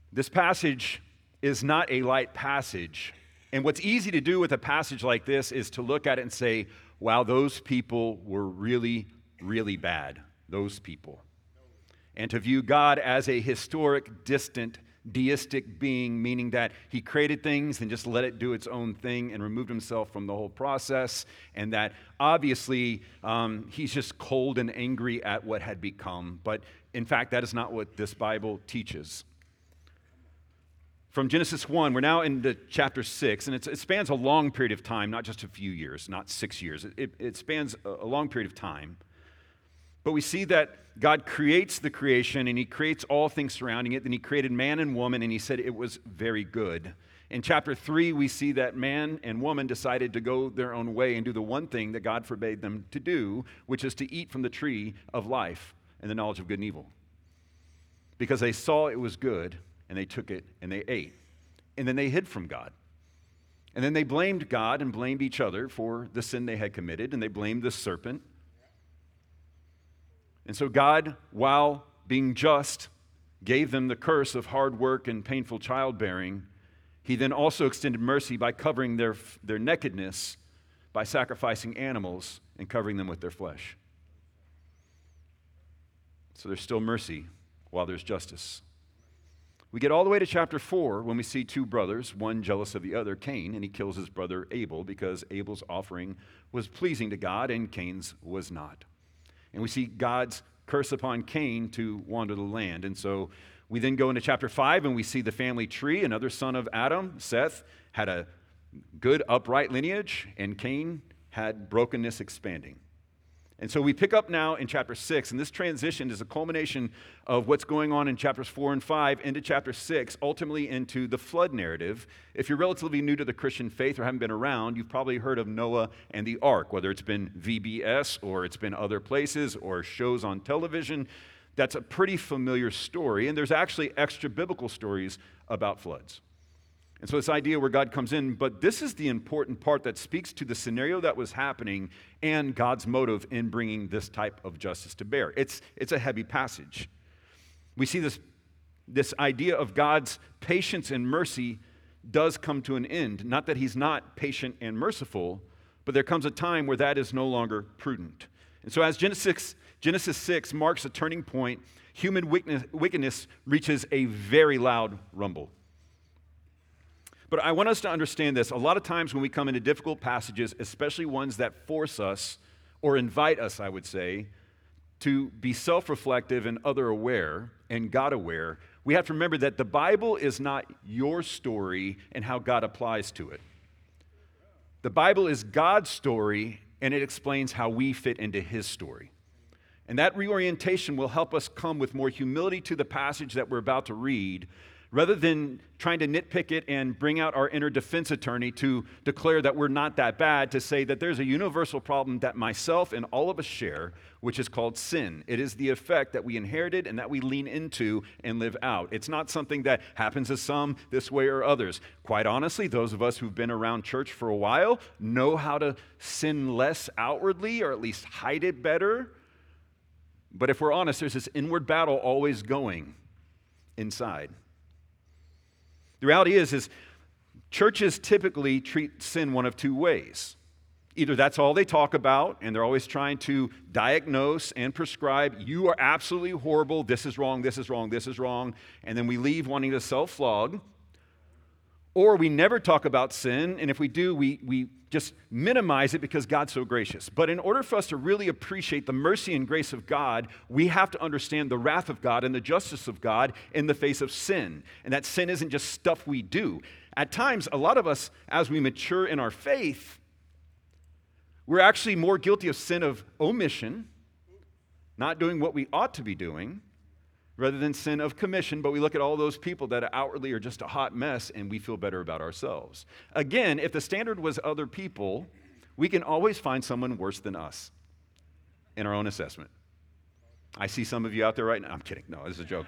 This passage is not a light passage. And what's easy to do with a passage like this is to look at it and say, wow, those people were really, really bad. Those people. And to view God as a historic, distant, deistic being, meaning that he created things and just let it do its own thing and removed himself from the whole process, and that obviously he's just cold and angry at what had become. But in fact, that is not what this Bible teaches. From Genesis 1, we're now into chapter 6, and it spans a long period of time, not just a few years, not 6 years. It spans a long period of time. But we see that God creates the creation, and he creates all things surrounding it. Then he created man and woman, and he said it was very good. In chapter 3, we see that man and woman decided to go their own way and do the one thing that God forbade them to do, which is to eat from the tree of life and the knowledge of good and evil. Because they saw it was good, and they took it, and they ate. And then they hid from God. And then they blamed God and blamed each other for the sin they had committed, and they blamed the serpent. And so God, while being just, gave them the curse of hard work and painful childbearing. He then also extended mercy by covering their nakedness by sacrificing animals and covering them with their flesh. So there's still mercy while there's justice. We get all the way to chapter 4 when we see two brothers, one jealous of the other, Cain, and he kills his brother Abel because Abel's offering was pleasing to God and Cain's was not. And we see God's curse upon Cain to wander the land. And so we then go into chapter 5 and we see the family tree. Another son of Adam, Seth, had a good upright lineage, and Cain had brokenness expanding. And so we pick up now in chapter 6, and this transition is a culmination of what's going on in chapters 4 and 5 into chapter 6, ultimately into the flood narrative. If you're relatively new to the Christian faith or haven't been around, you've probably heard of Noah and the ark, whether it's been VBS or it's been other places or shows on television. That's a pretty familiar story, and there's actually extra biblical stories about floods. And so this idea where God comes in, but this is the important part that speaks to the scenario that was happening and God's motive in bringing this type of justice to bear. It's a heavy passage. We see this idea of God's patience and mercy does come to an end. Not that he's not patient and merciful, but there comes a time where that is no longer prudent. And so as Genesis 6 marks a turning point, human wickedness reaches a very loud rumble. But I want us to understand this. A lot of times when we come into difficult passages, especially ones that force us or invite us, I would say, to be self-reflective and other-aware and God-aware, we have to remember that the Bible is not your story and how God applies to it. The Bible is God's story, and it explains how we fit into his story. And that reorientation will help us come with more humility to the passage that we're about to read, rather than trying to nitpick it and bring out our inner defense attorney to declare that we're not that bad, to say that there's a universal problem that myself and all of us share, which is called sin. It is the effect that we inherited and that we lean into and live out. It's not something that happens to some this way or others. Quite honestly, those of us who've been around church for a while know how to sin less outwardly, or at least hide it better. But if we're honest, there's this inward battle always going inside. The reality is churches typically treat sin one of two ways. Either that's all they talk about, and they're always trying to diagnose and prescribe, you are absolutely horrible, this is wrong, this is wrong, this is wrong, and then we leave wanting to self-flog. Or we never talk about sin, and if we do, we just minimize it because God's so gracious. But in order for us to really appreciate the mercy and grace of God, we have to understand the wrath of God and the justice of God in the face of sin. And that sin isn't just stuff we do. At times, a lot of us, as we mature in our faith, we're actually more guilty of sin of omission, not doing what we ought to be doing, rather than sin of commission, but we look at all those people that outwardly are just a hot mess and we feel better about ourselves. Again, if the standard was other people, we can always find someone worse than us in our own assessment. I see some of you out there right now. I'm kidding. No, this is a joke.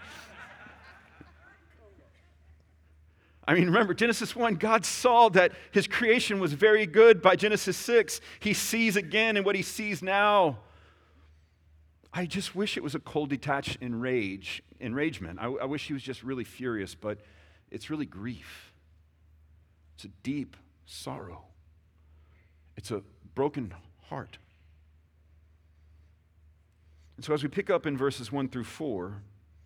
I mean, remember, Genesis 1, God saw that his creation was very good. By Genesis 6, he sees again, and what he sees now, I just wish it was a cold, detached enragement. I wish he was just really furious, but it's really grief. It's a deep sorrow. It's a broken heart. And so as we pick up in verses 1 through 4,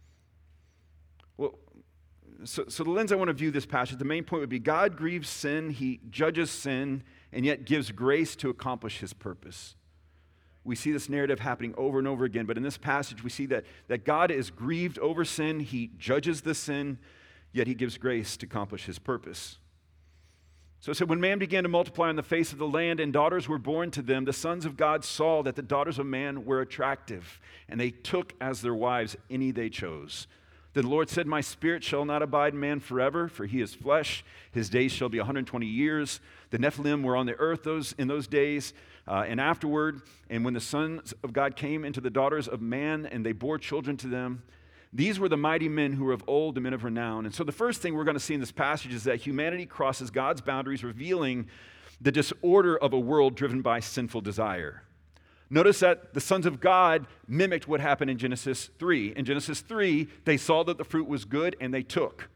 so the lens I want to view this passage, the main point would be God grieves sin, he judges sin, and yet gives grace to accomplish his purpose. We see this narrative happening over and over again, but in this passage we see that God is grieved over sin, he judges the sin, yet he gives grace to accomplish his purpose. So it said, when man began to multiply on the face of the land and daughters were born to them, the sons of God saw that the daughters of man were attractive, and they took as their wives any they chose. Then the Lord said, my spirit shall not abide in man forever, for he is flesh. His days shall be 120 years. The Nephilim were on the earth in those days and afterward. And when the sons of God came into the daughters of man, and they bore children to them, these were the mighty men who were of old, the men of renown. And so the first thing we're going to see in this passage is that humanity crosses God's boundaries, revealing the disorder of a world driven by sinful desire. Notice that the sons of God mimicked what happened in Genesis 3. In Genesis 3, they saw that the fruit was good and they took.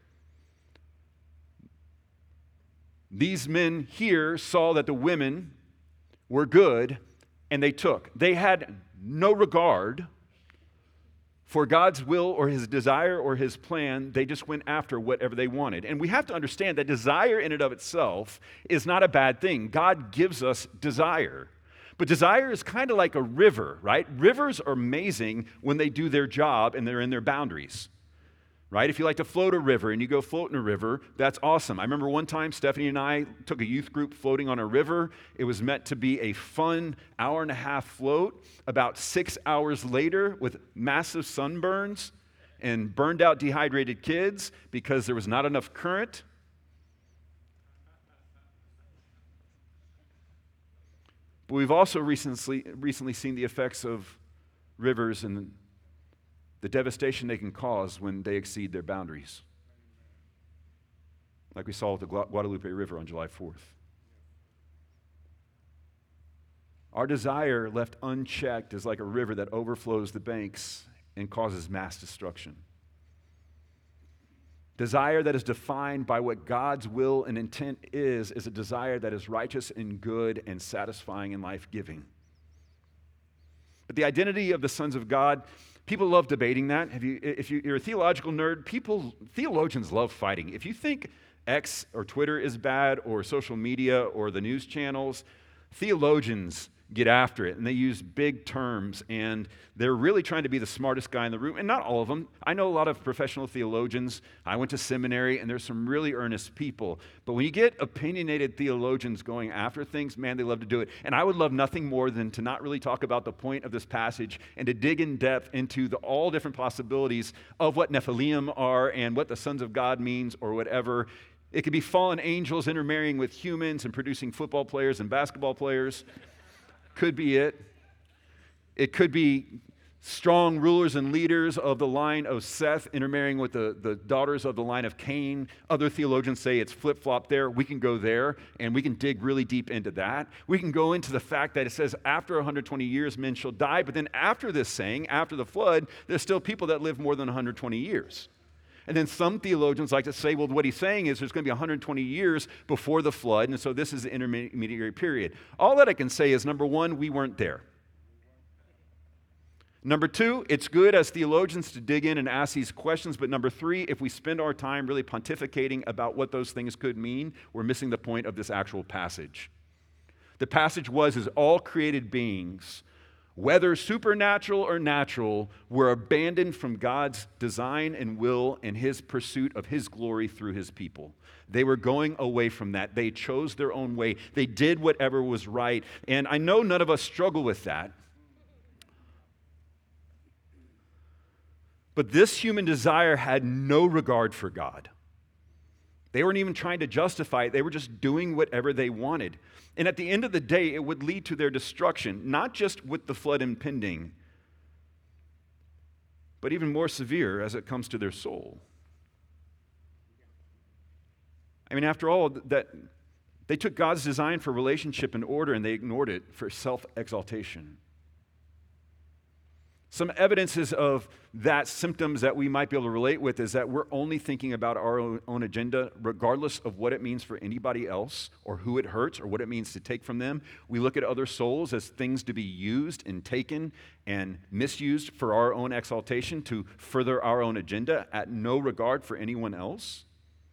These men here saw that the women were good and they took. They had no regard for God's will or his desire or his plan. They just went after whatever they wanted. And we have to understand that desire in and of itself is not a bad thing. God gives us desire. But desire is kind of like a river, right? Rivers are amazing when they do their job and they're in their boundaries, right? If you like to float a river and you go float in a river, that's awesome. I remember one time Stephanie and I took a youth group floating on a river. It was meant to be a fun hour-and-a-half float. About 6 hours later, with massive sunburns and burned out dehydrated kids because there was not enough current. But we've also recently seen the effects of rivers and the devastation they can cause when they exceed their boundaries. Like we saw with the Guadalupe River on July 4th. Our desire left unchecked is like a river that overflows the banks and causes mass destruction. Desire that is defined by what God's will and intent is a desire that is righteous and good and satisfying and life-giving. But the identity of the sons of God, people love debating that. If you're a theological nerd, theologians love fighting. If you think X or Twitter is bad or social media or the news channels, theologians get after it, and they use big terms, and they're really trying to be the smartest guy in the room, and not all of them. I know a lot of professional theologians. I went to seminary, and there's some really earnest people, but when you get opinionated theologians going after things, man, they love to do it, and I would love nothing more than to not really talk about the point of this passage and to dig in depth into all different possibilities of what Nephilim are and what the sons of God means or whatever. It could be fallen angels intermarrying with humans and producing football players and basketball players. Could be it. It could be strong rulers and leaders of the line of Seth intermarrying with the daughters of the line of Cain. Other theologians say it's flip-flop there. We can go there, and we can dig really deep into that. We can go into the fact that it says after 120 years men shall die, but then after this saying, after the flood, there's still people that live more than 120 years. And then some theologians like to say, well, what he's saying is there's going to be 120 years before the flood, and so this is the intermediary period. All that I can say is, number one, we weren't there. Number two, it's good as theologians to dig in and ask these questions, but number three, if we spend our time really pontificating about what those things could mean, we're missing the point of this actual passage. The passage is all created beings, whether supernatural or natural, were abandoned from God's design and will and his pursuit of his glory through his people. They were going away from that. They chose their own way. They did whatever was right. And I know none of us struggle with that. But this human desire had no regard for God. They weren't even trying to justify it. They were just doing whatever they wanted. And at the end of the day, it would lead to their destruction, not just with the flood impending, but even more severe as it comes to their soul. I mean, after all, that they took God's design for relationship and order and they ignored it for self-exaltation. Some evidences of that symptoms that we might be able to relate with is that we're only thinking about our own agenda, regardless of what it means for anybody else or who it hurts or what it means to take from them. We look at other souls as things to be used and taken and misused for our own exaltation to further our own agenda at no regard for anyone else.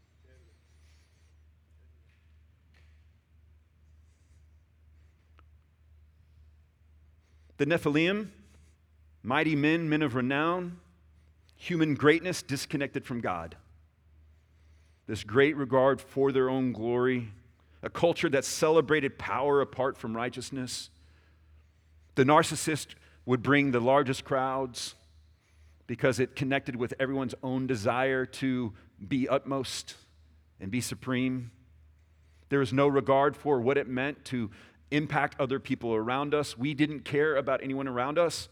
The Nephilim, mighty men, men of renown, human greatness disconnected from God. This great regard for their own glory, a culture that celebrated power apart from righteousness. The narcissist would bring the largest crowds because it connected with everyone's own desire to be utmost and be supreme. There was no regard for what it meant to impact other people around us. We didn't care about anyone around us.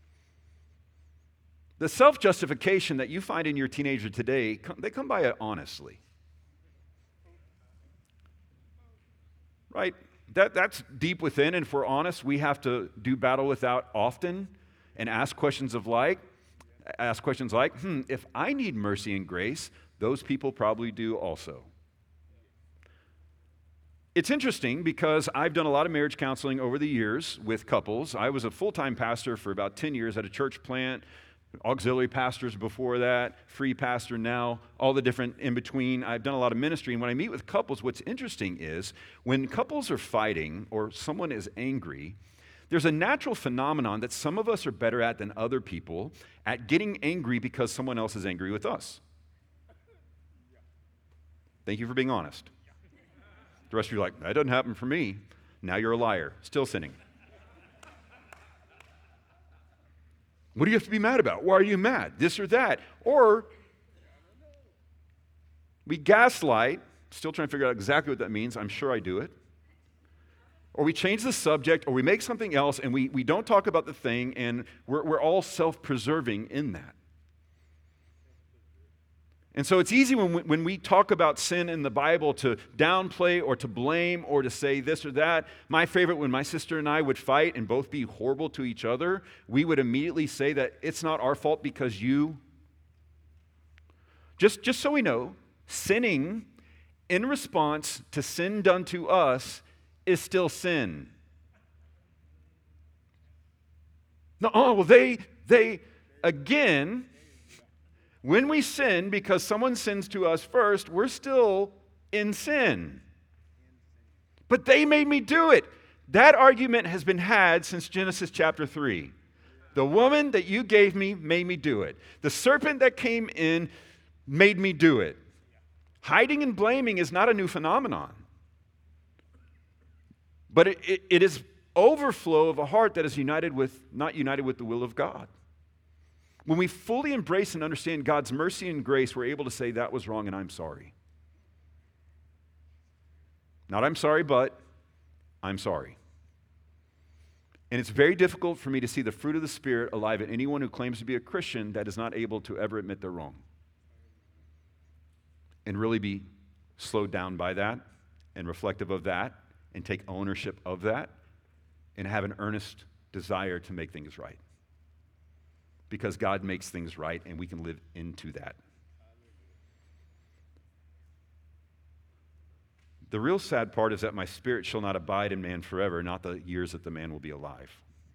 The self-justification that you find in your teenager today, they come by it honestly. Right? That's deep within, and if we're honest, we have to do battle with that often and ask questions like, if I need mercy and grace, those people probably do also. It's interesting because I've done a lot of marriage counseling over the years with couples. I was a full-time pastor for about 10 years at a church plant, auxiliary pastors before that, free pastor now, all the different in between. I've done a lot of ministry, and when I meet with couples, what's interesting is when couples are fighting or someone is angry, there's a natural phenomenon that some of us are better at than other people at getting angry because someone else is angry with us. Thank you for being honest. The rest of you are like, that doesn't happen for me. Now you're a liar, still sinning. What do you have to be mad about? Why are you mad? This or that. Or we gaslight, still trying to figure out exactly what that means. I'm sure I do it. Or we change the subject, or we make something else, and we don't talk about the thing, and we're all self-preserving in that. And so it's easy when we talk about sin in the Bible to downplay or to blame or to say this or that. My favorite, when my sister and I would fight and both be horrible to each other, we would immediately say that it's not our fault because you. Just so we know, sinning in response to sin done to us is still sin. No, well, they again. When we sin because someone sins to us first, we're still in sin. But they made me do it. That argument has been had since Genesis chapter 3. The woman that you gave me made me do it. The serpent that came in made me do it. Hiding and blaming is not a new phenomenon. But it is overflow of a heart that is not united with the will of God. When we fully embrace and understand God's mercy and grace, we're able to say that was wrong and I'm sorry. Not I'm sorry, but I'm sorry. And it's very difficult for me to see the fruit of the Spirit alive in anyone who claims to be a Christian that is not able to ever admit they're wrong. And really be slowed down by that and reflective of that and take ownership of that and have an earnest desire to make things right. Because God makes things right and we can live into that. The real sad part is that my spirit shall not abide in man forever, not the years that the man will be alive.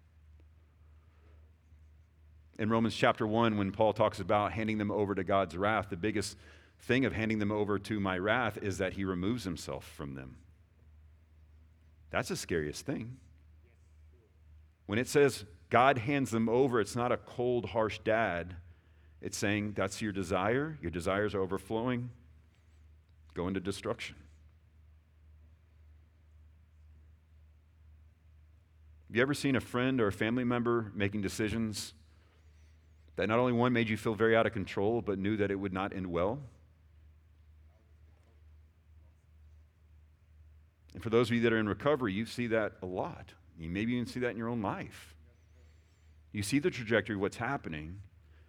In Romans chapter 1, when Paul talks about handing them over to God's wrath, the biggest thing of handing them over to my wrath is that he removes himself from them. That's the scariest thing. When it says God hands them over, it's not a cold, harsh dad. It's saying that's your desire. Your desires are overflowing. Go into destruction. Have you ever seen a friend or a family member making decisions that not only one made you feel very out of control, but knew that it would not end well? And for those of you that are in recovery, you see that a lot. You maybe even see that in your own life. You see the trajectory of what's happening.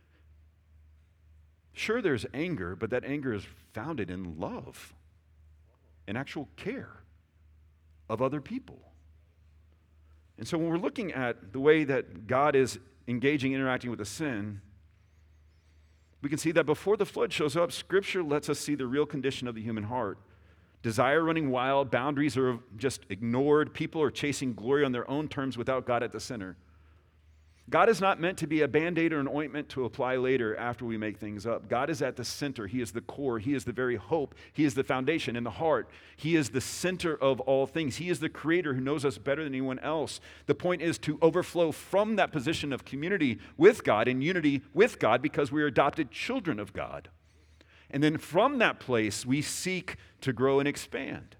Sure, there's anger, but that anger is founded in love and actual care of other people. And so when we're looking at the way that God is engaging, interacting with the sin, we can see that before the flood shows up, Scripture lets us see the real condition of the human heart. Desire running wild, boundaries are just ignored, people are chasing glory on their own terms without God at the center. God is not meant to be a Band-Aid or an ointment to apply later after we make things up. God is at the center. He is the core. He is the very hope. He is the foundation in the heart. He is the center of all things. He is the creator who knows us better than anyone else. The point is to overflow from that position of community with God and unity with God because we are adopted children of God. And then from that place, we seek to grow and expand.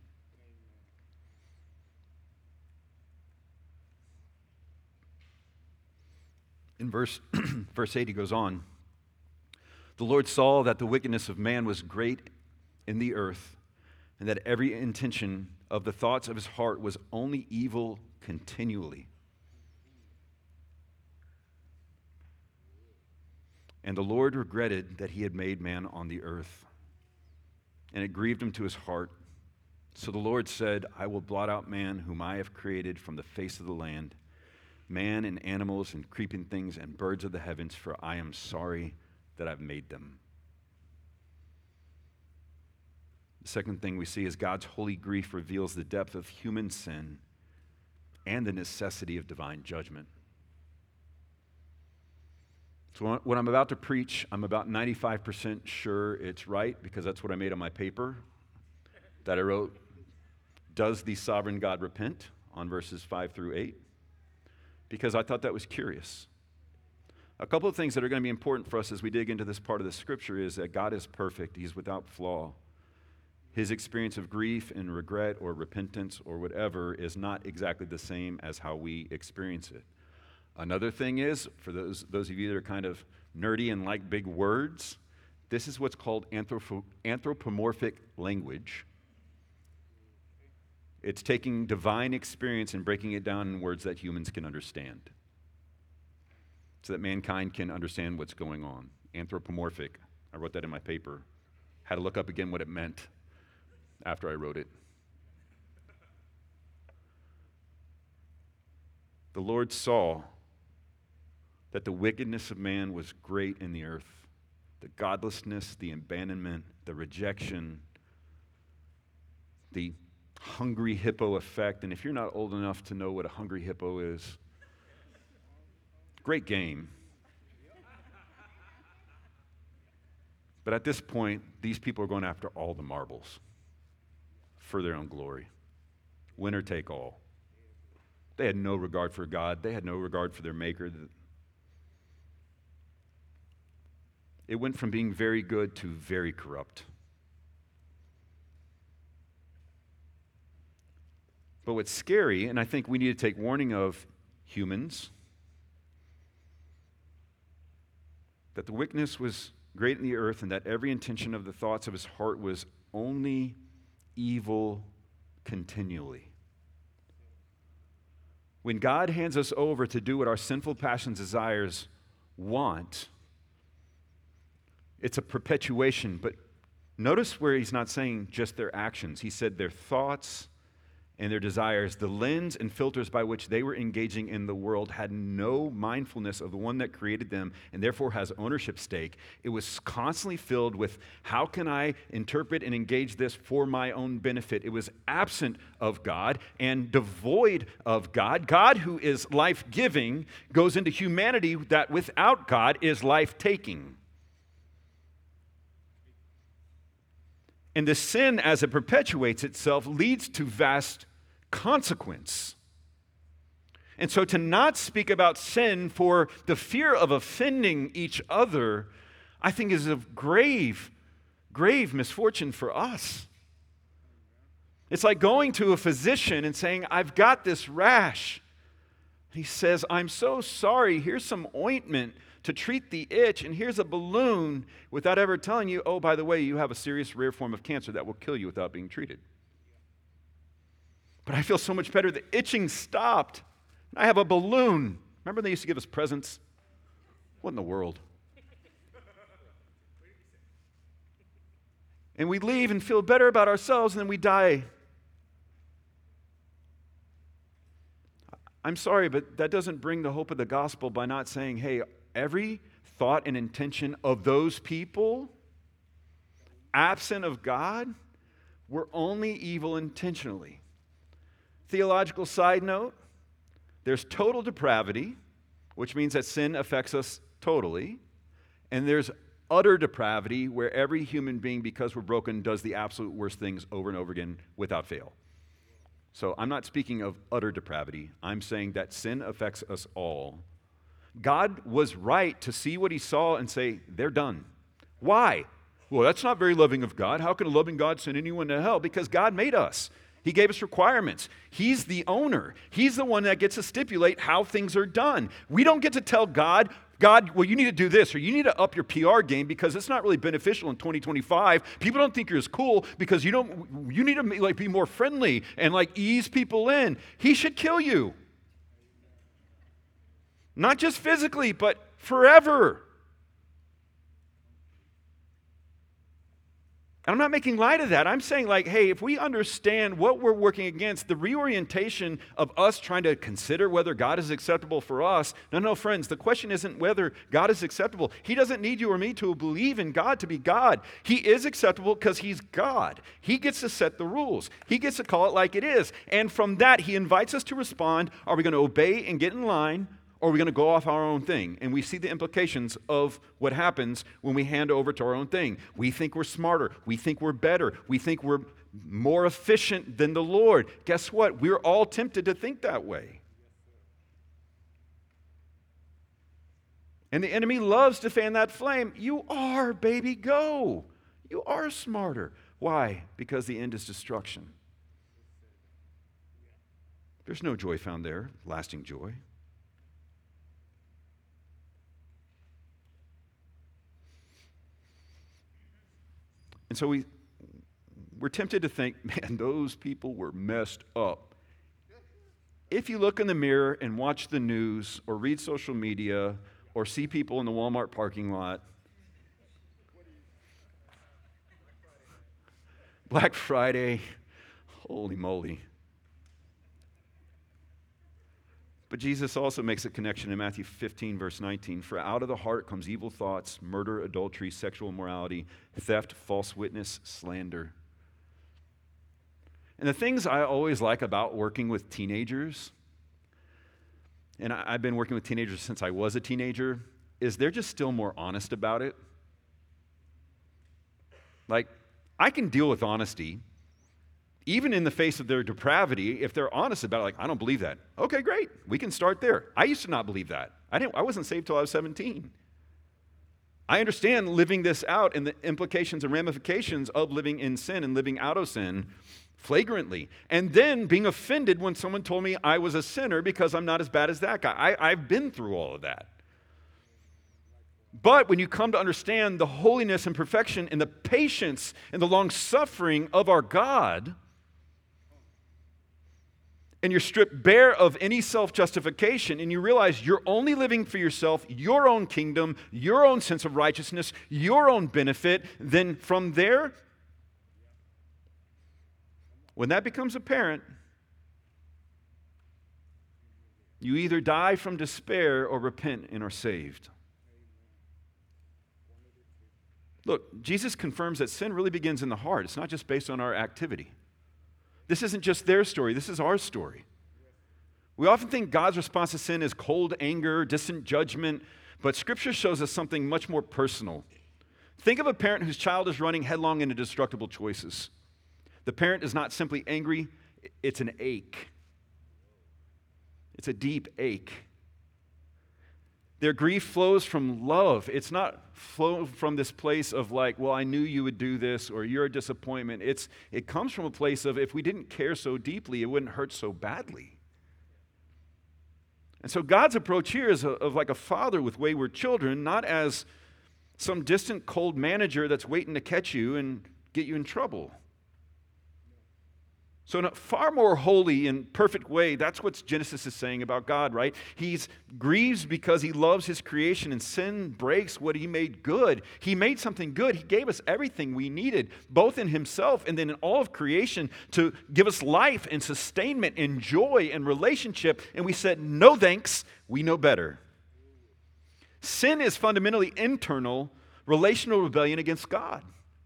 In verse 8, he goes on, "The Lord saw that the wickedness of man was great in the earth, and that every intention of the thoughts of his heart was only evil continually. And the Lord regretted that he had made man on the earth, and it grieved him to his heart. So the Lord said, I will blot out man whom I have created from the face of the land, man and animals and creeping things and birds of the heavens, for I am sorry that I've made them." The second thing we see is God's holy grief reveals the depth of human sin and the necessity of divine judgment. So what I'm about to preach, I'm about 95% sure it's right because that's what I made on my paper that I wrote, "Does the sovereign God repent?" on verses 5 through 8. Because I thought that was curious. A couple of things that are going to be important for us as we dig into this part of the Scripture is that God is perfect. He's without flaw. His experience of grief and regret or repentance or whatever is not exactly the same as how we experience it. Another thing is, for those of you that are kind of nerdy and like big words, this is what's called anthropomorphic language. It's taking divine experience and breaking it down in words that humans can understand so that mankind can understand what's going on. Anthropomorphic. I wrote that in my paper. Had to look up again what it meant after I wrote it. The Lord saw that the wickedness of man was great in the earth, the godlessness, the abandonment, the rejection, the hungry hippo effect. And if you're not old enough to know what a hungry hippo is, great game. But at this point, these people are going after all the marbles for their own glory. Winner take all. They had no regard for God. They had no regard for their maker. It went from being very good to very corrupt. But what's scary, and I think we need to take warning of humans, that the wickedness was great in the earth and that every intention of the thoughts of his heart was only evil continually. When God hands us over to do what our sinful passions, desires want, it's a perpetuation. But notice where he's not saying just their actions. He said their thoughts and their desires, the lens and filters by which they were engaging in the world had no mindfulness of the one that created them and therefore has ownership stake. It was constantly filled with, how can I interpret and engage this for my own benefit? It was absent of God and devoid of God. God, who is life-giving, goes into humanity that without God is life-taking. And the sin, as it perpetuates itself, leads to vast consequence. And so to not speak about sin for the fear of offending each other, I think is of grave, grave misfortune for us. It's like going to a physician and saying, I've got this rash. He says, I'm so sorry, here's some ointment to treat the itch, and here's a balloon, without ever telling you, oh, by the way, you have a serious rare form of cancer that will kill you without being treated. But I feel so much better. The itching stopped. I have a balloon. Remember they used to give us presents? What in the world? And we leave and feel better about ourselves, and then we die. I'm sorry, but that doesn't bring the hope of the gospel by not saying, hey, every thought and intention of those people, absent of God, were only evil intentionally. Theological side note, there's total depravity, which means that sin affects us totally, and there's utter depravity where every human being, because we're broken, does the absolute worst things over and over again without fail. So I'm not speaking of utter depravity. I'm saying that sin affects us all. God was right to see what he saw and say, they're done. Why? Well, that's not very loving of God. How can a loving God send anyone to hell? Because God made us. He gave us requirements. He's the owner. He's the one that gets to stipulate how things are done. We don't get to tell God, well, you need to do this, or you need to up your PR game because it's not really beneficial in 2025. People don't think you're as cool because you need to be more friendly and ease people in. He should kill you. Not just physically, but forever. And I'm not making light of that. I'm saying hey, if we understand what we're working against, the reorientation of us trying to consider whether God is acceptable for us, no, friends, the question isn't whether God is acceptable. He doesn't need you or me to believe in God to be God. He is acceptable because he's God. He gets to set the rules. He gets to call it like it is. And from that, he invites us to respond. Are we going to obey and get in line? Or are we going to go off our own thing? And we see the implications of what happens when we hand over to our own thing. We think we're smarter. We think we're better. We think we're more efficient than the Lord. Guess what? We're all tempted to think that way. And the enemy loves to fan that flame. You are, baby, go. You are smarter. Why? Because the end is destruction. There's no joy found there, lasting joy. And so we're tempted to think, man, those people were messed up. If you look in the mirror and watch the news or read social media or see people in the Walmart parking lot, Black Friday, holy moly. But Jesus also makes a connection in Matthew 15, verse 19. For out of the heart comes evil thoughts, murder, adultery, sexual immorality, theft, false witness, slander. And the things I always like about working with teenagers, and I've been working with teenagers since I was a teenager, is they're just still more honest about it. I can deal with honesty, even in the face of their depravity, if they're honest about it, I don't believe that. Okay, great. We can start there. I used to not believe that. I wasn't saved till I was 17. I understand living this out and the implications and ramifications of living in sin and living out of sin flagrantly. And then being offended when someone told me I was a sinner because I'm not as bad as that guy. I've been through all of that. But when you come to understand the holiness and perfection and the patience and the long-suffering of our God, and you're stripped bare of any self-justification, and you realize you're only living for yourself, your own kingdom, your own sense of righteousness, your own benefit, then from there, when that becomes apparent, you either die from despair or repent and are saved. Look, Jesus confirms that sin really begins in the heart. It's not just based on our activity. This isn't just their story. This is our story. We often think God's response to sin is cold anger, distant judgment, but Scripture shows us something much more personal. Think of a parent whose child is running headlong into destructible choices. The parent is not simply angry, it's an ache. It's a deep ache. Their grief flows from love. It's not flow from this place of well, I knew you would do this, or you're a disappointment. It comes from a place of if we didn't care so deeply, it wouldn't hurt so badly. And so God's approach here is of like a father with wayward children, not as some distant, cold manager that's waiting to catch you and get you in trouble. So in a far more holy and perfect way, that's what Genesis is saying about God, right? He grieves because he loves his creation, and sin breaks what he made good. He made something good. He gave us everything we needed, both in himself and then in all of creation, to give us life and sustainment and joy and relationship. And we said, no thanks, we know better. Sin is fundamentally internal, relational rebellion against God.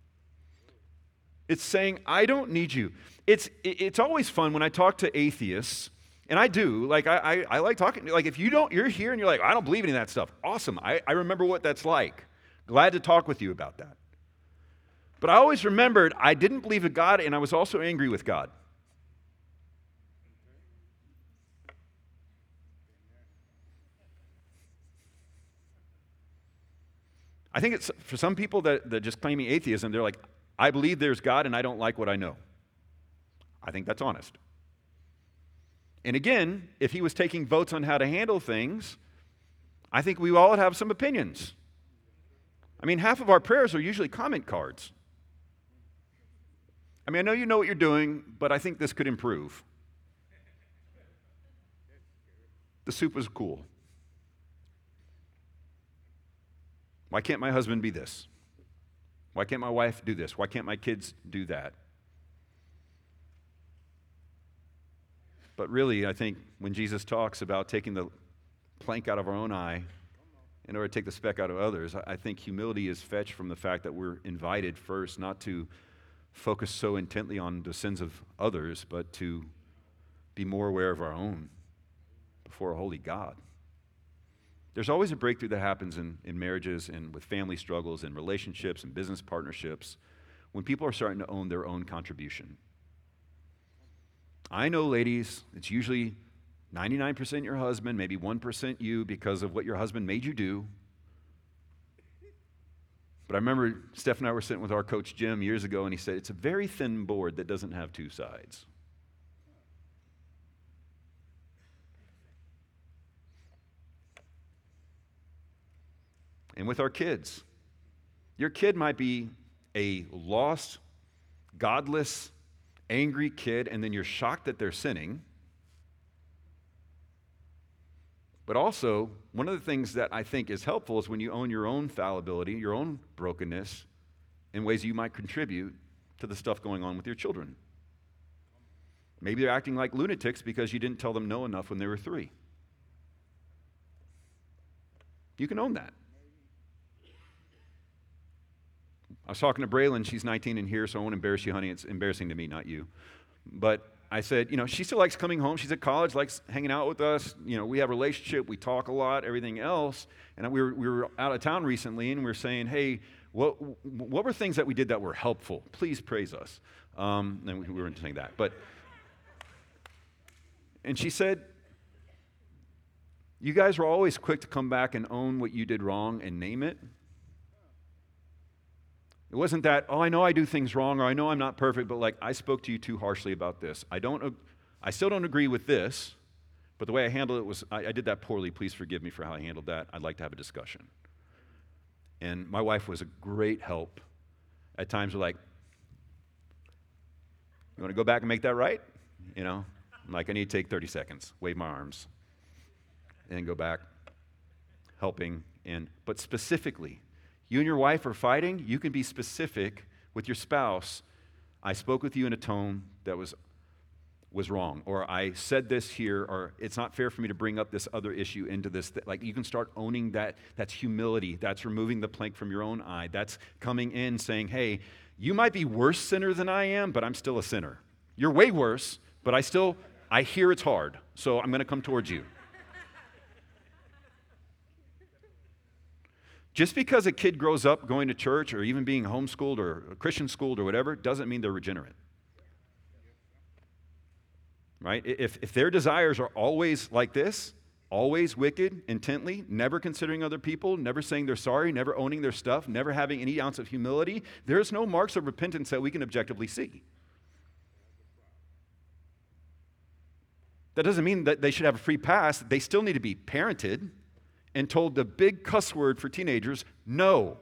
It's saying, I don't need you. It's always fun when I talk to atheists, and I do. Like, I like talking. Like, if you're here and you're like, I don't believe any of that stuff. Awesome. I remember what that's like. Glad to talk with you about that. But I always remembered I didn't believe in God, and I was also angry with God. I think it's for some people that just claiming atheism, they're like, I believe there's God, and I don't like what I know. I think that's honest. And again, if he was taking votes on how to handle things, I think we all would have some opinions. I mean, half of our prayers are usually comment cards. I mean, I know you know what you're doing, but I think this could improve. The soup was cool. Why can't my husband be this? Why can't my wife do this? Why can't my kids do that? But really, I think when Jesus talks about taking the plank out of our own eye in order to take the speck out of others, I think humility is fetched from the fact that we're invited first not to focus so intently on the sins of others, but to be more aware of our own before a holy God. There's always a breakthrough that happens in marriages and with family struggles and relationships and business partnerships when people are starting to own their own contribution. I know, ladies, it's usually 99% your husband, maybe 1% you because of what your husband made you do. But I remember Steph and I were sitting with our coach Jim years ago, and he said, it's a very thin board that doesn't have two sides. And with our kids, your kid might be a lost, godless, angry kid, and then you're shocked that they're sinning. But also, one of the things that I think is helpful is when you own your own fallibility, your own brokenness, in ways you might contribute to the stuff going on with your children. Maybe they're acting like lunatics because you didn't tell them no enough when they were 3. You can own that. I was talking to Braylon, she's 19 in here, so I won't embarrass you, honey. It's embarrassing to me, not you. But I said, she still likes coming home. She's at college, likes hanging out with us. We have a relationship, we talk a lot, everything else. And we were out of town recently, and we were saying, hey, what were things that we did that were helpful? Please praise us. And we weren't saying that. And she said, you guys were always quick to come back and own what you did wrong and name it. It wasn't that, I know I do things wrong, or I know I'm not perfect, but like, I spoke to you too harshly about this. I still don't agree with this, but the way I handled it was, I did that poorly. Please forgive me for how I handled that. I'd like to have a discussion. And my wife was a great help. At times, we're like, you want to go back and make that right? I'm like, I need to take 30 seconds, wave my arms, and then go back, helping. But specifically, you and your wife are fighting, you can be specific with your spouse. I spoke with you in a tone that was wrong, or I said this here, or it's not fair for me to bring up this other issue into this. Like, you can start owning that. That's humility. That's removing the plank from your own eye. That's coming in saying, hey, you might be worse sinner than I am, but I'm still a sinner. You're way worse, but I hear it's hard, so I'm going to come towards you. Just because a kid grows up going to church or even being homeschooled or Christian schooled or whatever doesn't mean they're regenerate. Right? If their desires are always like this, always wicked, intently, never considering other people, never saying they're sorry, never owning their stuff, never having any ounce of humility, there's no marks of repentance that we can objectively see. That doesn't mean that they should have a free pass. They still need to be parented and told the big cuss word for teenagers, no.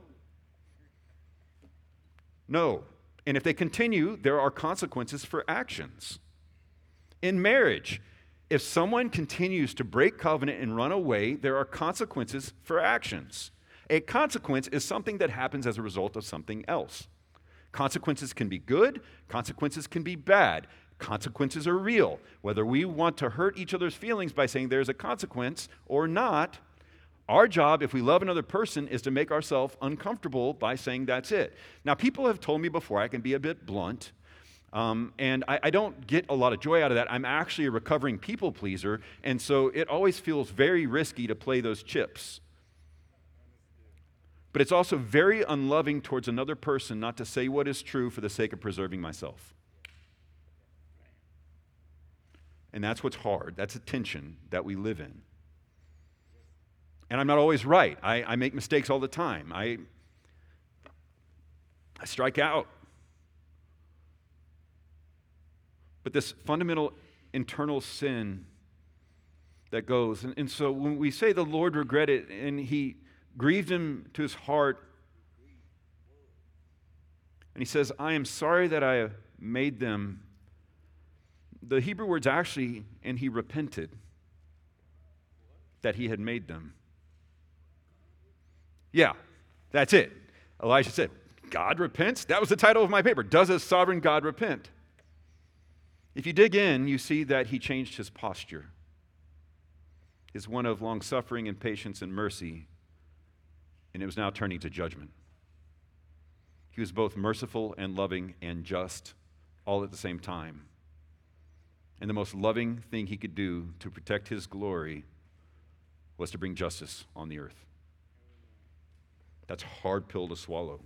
No. And if they continue, there are consequences for actions. In marriage, if someone continues to break covenant and run away, there are consequences for actions. A consequence is something that happens as a result of something else. Consequences can be good, consequences can be bad. Consequences are real. Whether we want to hurt each other's feelings by saying there's a consequence or not, our job, if we love another person, is to make ourselves uncomfortable by saying that's it. Now, people have told me before I can be a bit blunt, and I don't get a lot of joy out of that. I'm actually a recovering people pleaser, and so it always feels very risky to play those chips. But it's also very unloving towards another person not to say what is true for the sake of preserving myself. And that's what's hard. That's a tension that we live in. And I'm not always right. I make mistakes all the time. I strike out. But this fundamental internal sin that goes, and so when we say the Lord regretted and he grieved him to his heart, and he says, I am sorry that I have made them. The Hebrew word's actually, and he repented that he had made them. Yeah, that's it. Elijah said, God repents? That was the title of my paper. Does a sovereign God repent? If you dig in, you see that he changed his posture. It's one of long-suffering and patience and mercy, and it was now turning to judgment. He was both merciful and loving and just all at the same time. And the most loving thing he could do to protect his glory was to bring justice on the earth. That's a hard pill to swallow.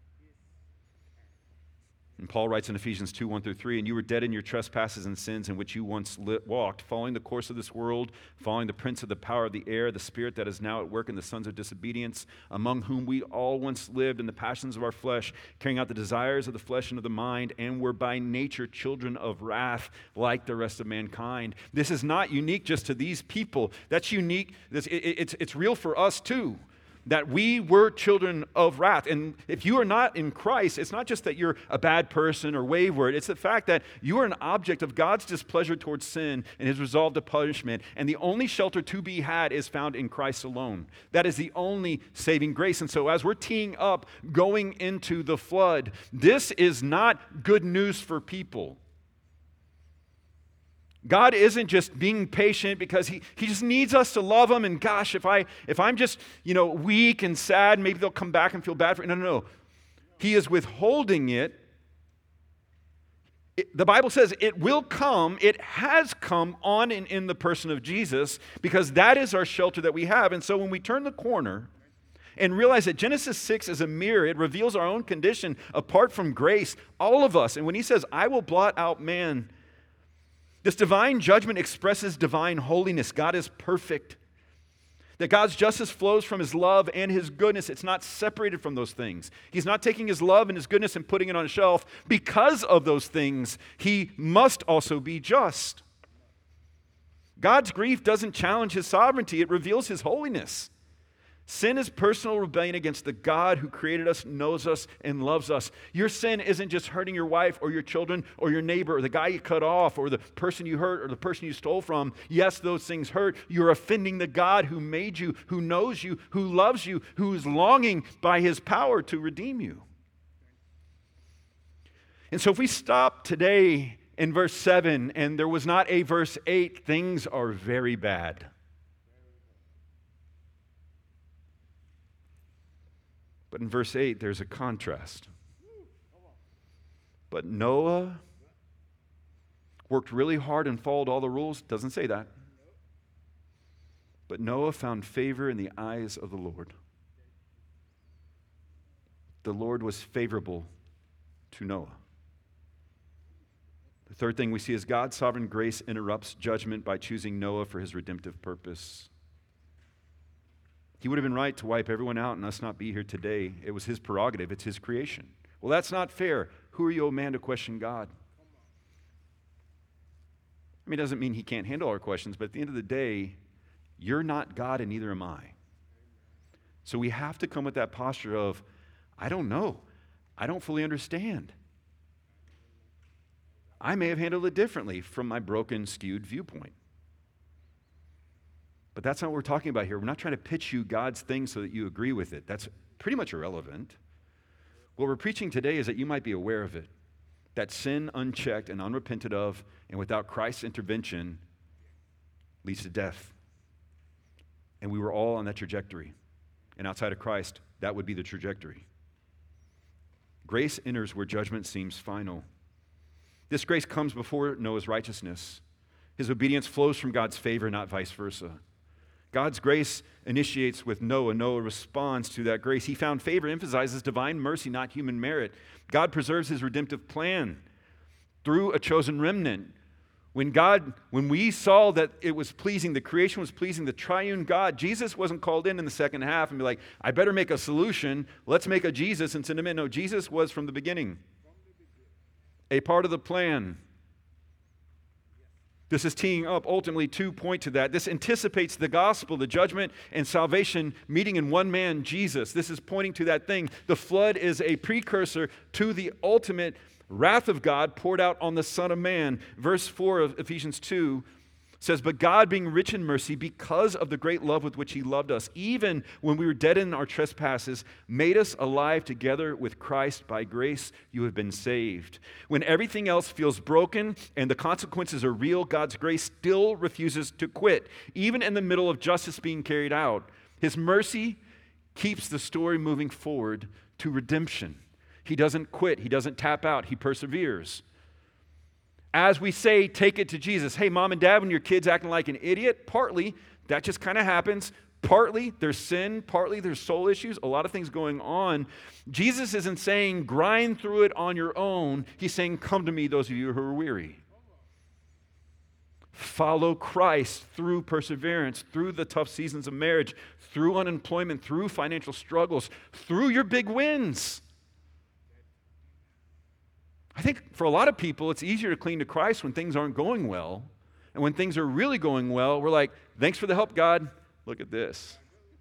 And Paul writes in Ephesians 2, 1-3, and you were dead in your trespasses and sins in which you once walked, following the course of this world, following the prince of the power of the air, the spirit that is now at work in the sons of disobedience, among whom we all once lived in the passions of our flesh, carrying out the desires of the flesh and of the mind, and were by nature children of wrath like the rest of mankind. This is not unique just to these people. That's unique. It's real for us too. That we were children of wrath. And if you are not in Christ, it's not just that you're a bad person or wayward. It's the fact that you are an object of God's displeasure towards sin and his resolve to punishment. And the only shelter to be had is found in Christ alone. That is the only saving grace. And so as we're teeing up going into the flood, this is not good news for people. God isn't just being patient because he just needs us to love him. And gosh, if I'm just, weak and sad, maybe they'll come back and feel bad for it. No. He is withholding it. The Bible says it will come. It has come on and in the person of Jesus because that is our shelter that we have. And so when we turn the corner and realize that Genesis 6 is a mirror, it reveals our own condition apart from grace, all of us. And when he says, I will blot out man, this divine judgment expresses divine holiness. God is perfect. That God's justice flows from his love and his goodness. It's not separated from those things. He's not taking his love and his goodness and putting it on a shelf. Because of those things, he must also be just. God's grief doesn't challenge his sovereignty. It reveals his holiness. Sin is personal rebellion against the God who created us, knows us, and loves us. Your sin isn't just hurting your wife or your children or your neighbor or the guy you cut off or the person you hurt or the person you stole from. Yes, those things hurt. You're offending the God who made you, who knows you, who loves you, who is longing by his power to redeem you. And so if we stop today in verse 7 and there was not a verse 8, things are very bad. But in verse 8, there's a contrast. But Noah worked really hard and followed all the rules. Doesn't say that. But Noah found favor in the eyes of the Lord. The Lord was favorable to Noah. The third thing we see is God's sovereign grace interrupts judgment by choosing Noah for his redemptive purpose. He would have been right to wipe everyone out and us not be here today. It was his prerogative. It's his creation. Well, that's not fair. Who are you, O man, to question God? I mean, it doesn't mean he can't handle our questions, but at the end of the day, you're not God and neither am I. So we have to come with that posture of, I don't know. I don't fully understand. I may have handled it differently from my broken, skewed viewpoint. But that's not what we're talking about here. We're not trying to pitch you God's thing so that you agree with it. That's pretty much irrelevant. What we're preaching today is that you might be aware of it, that sin unchecked and unrepented of and without Christ's intervention leads to death. And we were all on that trajectory. And outside of Christ, that would be the trajectory. Grace enters where judgment seems final. This grace comes before Noah's righteousness. His obedience flows from God's favor, not vice versa. God's grace initiates with Noah. Noah responds to that grace. He found favor, emphasizes divine mercy, not human merit. God preserves his redemptive plan through a chosen remnant. When we saw that it was pleasing, the creation was pleasing, the triune God, Jesus wasn't called in the second half and be like, I better make a solution. Let's make a Jesus and send him in. No, Jesus was from the beginning a part of the plan. This is teeing up ultimately to point to that. This anticipates the gospel, the judgment and salvation meeting in one man, Jesus. This is pointing to that thing. The flood is a precursor to the ultimate wrath of God poured out on the Son of Man. Verse 4 of Ephesians 2 says, but God being rich in mercy because of the great love with which he loved us, even when we were dead in our trespasses, made us alive together with Christ. By grace you have been saved. When everything else feels broken and the consequences are real, God's grace still refuses to quit, even in the middle of justice being carried out. His mercy keeps the story moving forward to redemption. He doesn't quit. He doesn't tap out. He perseveres. As we say, take it to Jesus. Hey, mom and dad, when your kid's acting like an idiot, partly that just kind of happens. Partly there's sin. Partly there's soul issues. A lot of things going on. Jesus isn't saying grind through it on your own. He's saying, come to me, those of you who are weary. Follow Christ through perseverance, through the tough seasons of marriage, through unemployment, through financial struggles, through your big wins. I think for a lot of people, it's easier to cling to Christ when things aren't going well. And when things are really going well, we're like, thanks for the help, God. Look at this.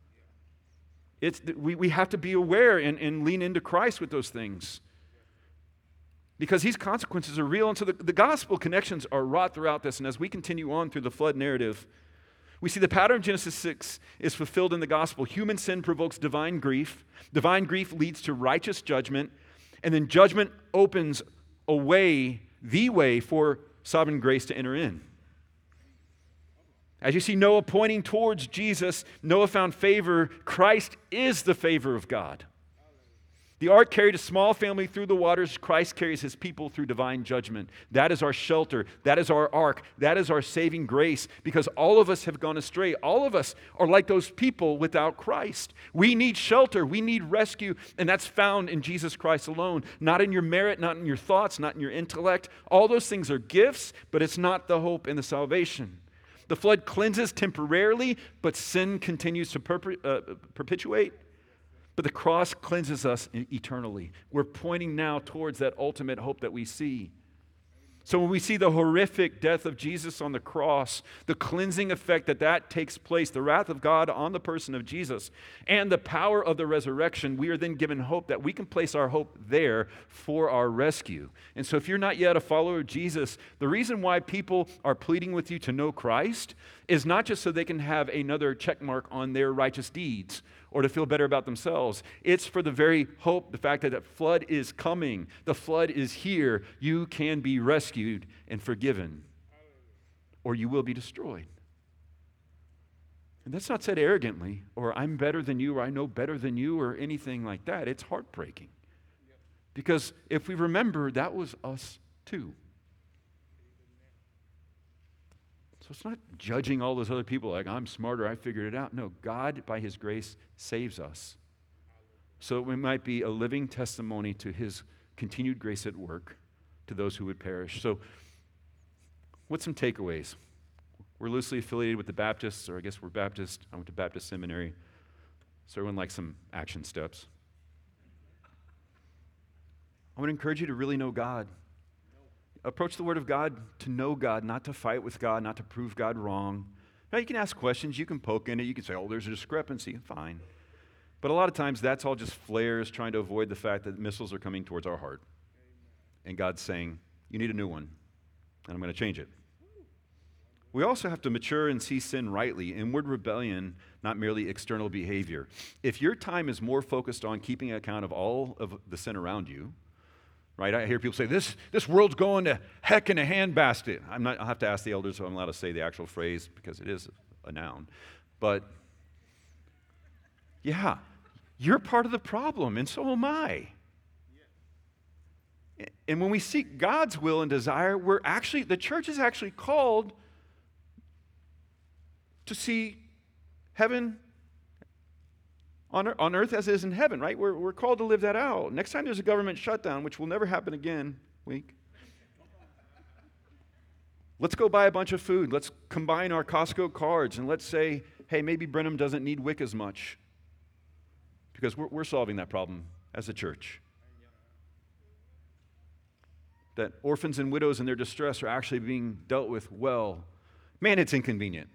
We have to be aware and lean into Christ with those things. Because these consequences are real. And so the gospel connections are wrought throughout this. And as we continue on through the flood narrative, we see the pattern of Genesis 6 is fulfilled in the gospel. Human sin provokes divine grief. Divine grief leads to righteous judgment. And then judgment opens the way for sovereign grace to enter in. As you see Noah pointing towards Jesus, Noah found favor. Christ is the favor of God. The ark carried a small family through the waters. Christ carries his people through divine judgment. That is our shelter. That is our ark. That is our saving grace, because all of us have gone astray. All of us are like those people without Christ. We need shelter. We need rescue, and that's found in Jesus Christ alone. Not in your merit, not in your thoughts, not in your intellect. All those things are gifts, but it's not the hope and the salvation. The flood cleanses temporarily, but sin continues to perpetuate. But the cross cleanses us eternally. We're pointing now towards that ultimate hope that we see. So when we see the horrific death of Jesus on the cross, the cleansing effect that takes place, the wrath of God on the person of Jesus, and the power of the resurrection, we are then given hope that we can place our hope there for our rescue. And so if you're not yet a follower of Jesus, the reason why people are pleading with you to know Christ is not just so they can have another check mark on their righteous deeds or to feel better about themselves. It's for the very hope, the fact that the flood is coming. The flood is here. You can be rescued and forgiven, or you will be destroyed. And that's not said arrogantly, or I'm better than you, or I know better than you, or anything like that. It's heartbreaking. Because if we remember, that was us too. So it's not judging all those other people like, I'm smarter, I figured it out. No, God, by his grace, saves us. So we might be a living testimony to his continued grace at work to those who would perish. So what's some takeaways? We're loosely affiliated with the Baptists, or I guess we're Baptist. I went to Baptist seminary. So everyone likes some action steps. I want to encourage you to really know God. Approach the Word of God to know God, not to fight with God, not to prove God wrong. Now, you can ask questions, you can poke in it, you can say, oh, there's a discrepancy, fine. But a lot of times that's all just flares trying to avoid the fact that missiles are coming towards our heart. And God's saying, you need a new one. and I'm going to change it. We also have to mature and see sin rightly, inward rebellion, not merely external behavior. If your time is more focused on keeping account of all of the sin around you, right? I hear people say, this world's going to heck in a handbasket. I'll have to ask the elders if I'm allowed to say the actual phrase because it is a noun. But yeah, you're part of the problem, and so am I. And when we seek God's will and desire, the church is actually called to see heaven on earth as it is in heaven, right? We're called to live that out. Next time there's a government shutdown, which will never happen again, let's go buy a bunch of food. Let's combine our Costco cards and let's say, hey, maybe Brenham doesn't need WIC as much because we're solving that problem as a church. That orphans and widows in their distress are actually being dealt with well. Man, it's inconvenient.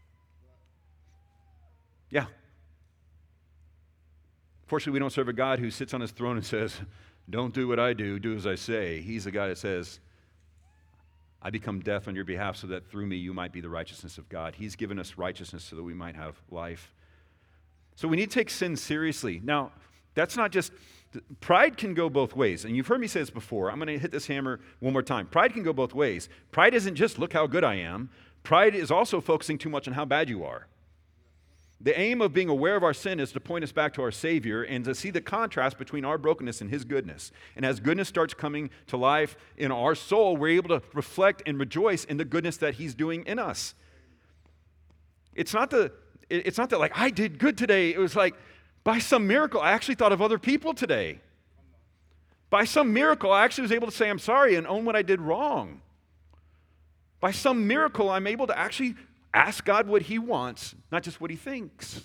Yeah. Fortunately, we don't serve a God who sits on his throne and says, don't do what I do, do as I say. He's the guy that says, I become death on your behalf so that through me you might be the righteousness of God. He's given us righteousness so that we might have life. So we need to take sin seriously. Now, that's not just, pride can go both ways. And you've heard me say this before. I'm going to hit this hammer one more time. Pride can go both ways. Pride isn't just look how good I am. Pride is also focusing too much on how bad you are. The aim of being aware of our sin is to point us back to our Savior and to see the contrast between our brokenness and His goodness. And as goodness starts coming to life in our soul, we're able to reflect and rejoice in the goodness that He's doing in us. It's not that like, I did good today. It was like, by some miracle, I actually thought of other people today. By some miracle, I actually was able to say I'm sorry and own what I did wrong. By some miracle, I'm able to actually ask God what He wants, not just what He thinks.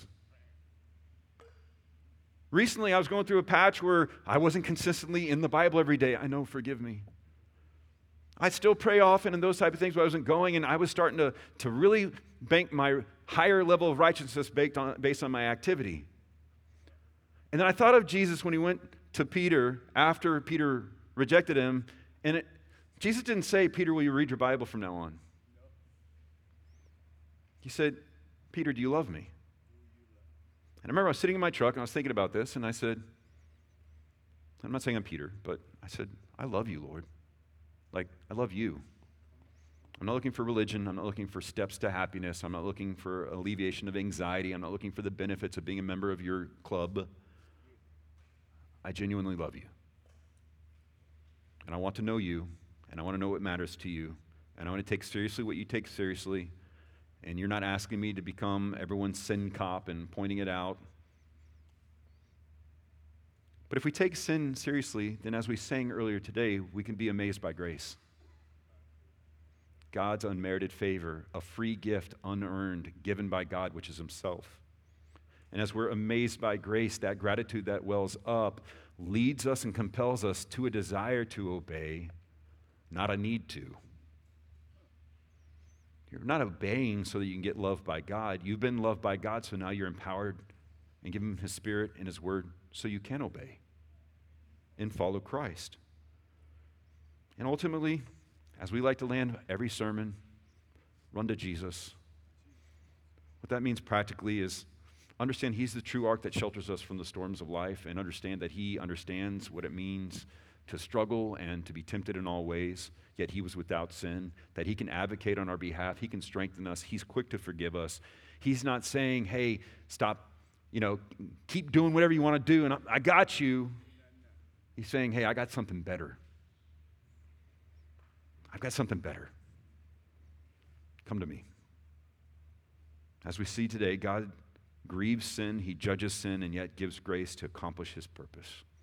Recently, I was going through a patch where I wasn't consistently in the Bible every day. I know, forgive me. I'd still pray often and those type of things, but I wasn't going, and I was starting to really bank my higher level of righteousness based on my activity. And then I thought of Jesus when He went to Peter after Peter rejected Him, and Jesus didn't say, Peter, will you read your Bible from now on? He said, Peter, do you love me? And I remember I was sitting in my truck and I was thinking about this, and I said, I'm not saying I'm Peter, but I said, I love you, Lord. Like, I love you. I'm not looking for religion. I'm not looking for steps to happiness. I'm not looking for alleviation of anxiety. I'm not looking for the benefits of being a member of your club. I genuinely love you. And I want to know you, and I want to know what matters to you, and I want to take seriously what you take seriously. And you're not asking me to become everyone's sin cop and pointing it out. But if we take sin seriously, then as we sang earlier today, we can be amazed by grace. God's unmerited favor, a free gift, unearned, given by God, which is Himself. And as we're amazed by grace, that gratitude that wells up leads us and compels us to a desire to obey, not a need to. You're not obeying so that you can get loved by God. You've been loved by God, so now you're empowered and give Him His Spirit and His Word so you can obey and follow Christ. And ultimately, as we like to land every sermon, run to Jesus. What that means practically is understand He's the true ark that shelters us from the storms of life, and understand that He understands what it means to struggle and to be tempted in all ways, yet He was without sin, that He can advocate on our behalf, He can strengthen us, He's quick to forgive us. He's not saying, hey, stop, keep doing whatever you want to do, and I got you. He's saying, hey, I got something better. I've got something better. Come to me. As we see today, God grieves sin, He judges sin, and yet gives grace to accomplish His purpose.